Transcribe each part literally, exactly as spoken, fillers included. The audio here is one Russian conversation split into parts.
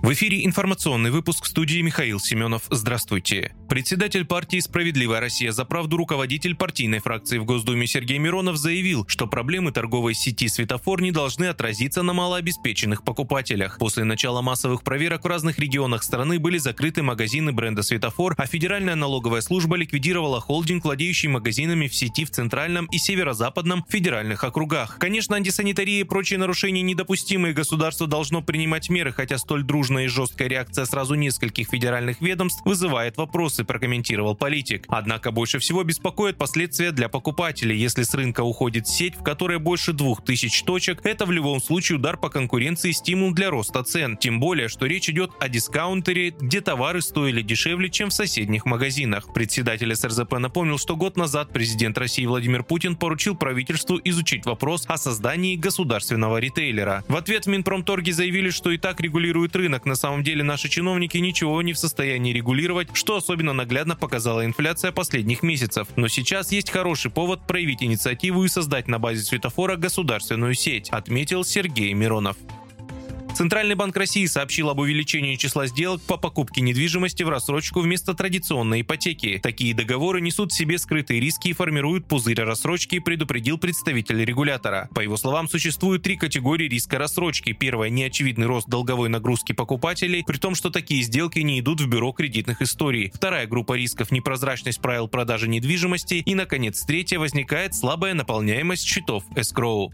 В эфире информационный выпуск, в студии Михаил Семенов. Здравствуйте. Председатель партии «Справедливая Россия за правду», руководитель партийной фракции в Госдуме Сергей Миронов заявил, что проблемы торговой сети «Светофор» не должны отразиться на малообеспеченных покупателях. После начала массовых проверок в разных регионах страны были закрыты магазины бренда «Светофор», а Федеральная налоговая служба ликвидировала холдинг, владеющий магазинами в сети в Центральном и Северо-Западном федеральных округах. Конечно, антисанитария и прочие нарушения недопустимы, и государство должно принимать меры, хотя столь дружная и жесткая реакция сразу нескольких федеральных ведомств вызывает вопросы, прокомментировал политик. Однако больше всего беспокоят последствия для покупателей. Если с рынка уходит сеть, в которой больше двух тысяч точек, это в любом случае удар по конкуренции и стимул для роста цен. Тем более, что речь идет о дискаунтере, где товары стоили дешевле, чем в соседних магазинах. Председатель эс эр зэ пэ напомнил, что год назад президент России Владимир Путин поручил правительству изучить вопрос о создании государственного ритейлера. В ответ в Минпромторге заявили, что и так регулирует рынок. На самом деле наши чиновники ничего не в состоянии регулировать, что особенно наглядно показала инфляция последних месяцев. Но сейчас есть хороший повод проявить инициативу и создать на базе «Светофора» государственную сеть, отметил Сергей Миронов. Центральный банк России сообщил об увеличении числа сделок по покупке недвижимости в рассрочку вместо традиционной ипотеки. Такие договоры несут в себе скрытые риски и формируют пузырь рассрочки, предупредил представитель регулятора. По его словам, существует три категории риска рассрочки. Первая – неочевидный рост долговой нагрузки покупателей, при том, что такие сделки не идут в бюро кредитных историй. Вторая группа рисков – непрозрачность правил продажи недвижимости. И, наконец, третья – возникает слабая наполняемость счетов эскроу.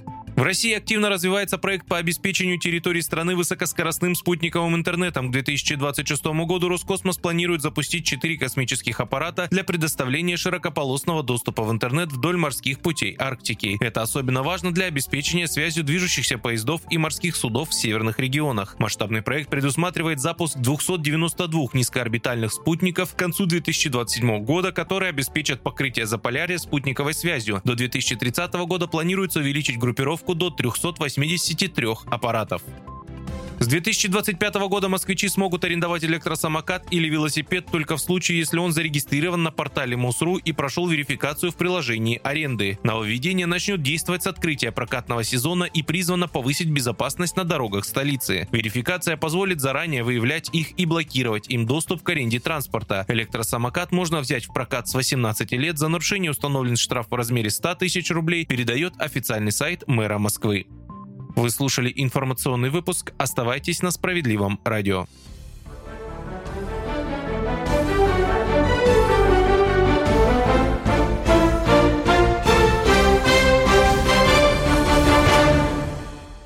В России активно развивается проект по обеспечению территории страны высокоскоростным спутниковым интернетом. К две тысячи двадцать шестому году Роскосмос планирует запустить четыре космических аппарата для предоставления широкополосного доступа в интернет вдоль морских путей Арктики. Это особенно важно для обеспечения связью движущихся поездов и морских судов в северных регионах. Масштабный проект предусматривает запуск двухсот девяноста двух низкоорбитальных спутников к концу две тысячи двадцать седьмого года, которые обеспечат покрытие Заполярья спутниковой связью. До две тысячи тридцатого года планируется увеличить группировку до трёхсот восьмидесяти трёх аппаратов. С две тысячи двадцать пятого года москвичи смогут арендовать электросамокат или велосипед только в случае, если он зарегистрирован на портале МОСРУ и прошел верификацию в приложении аренды. Нововведение начнет действовать с открытия прокатного сезона и призвано повысить безопасность на дорогах столицы. Верификация позволит заранее выявлять их и блокировать им доступ к аренде транспорта. Электросамокат можно взять в прокат с восемнадцати лет. За нарушение установлен штраф в размере ста тысяч рублей, передает официальный сайт мэра Москвы. Вы слушали информационный выпуск. Оставайтесь на Справедливом радио.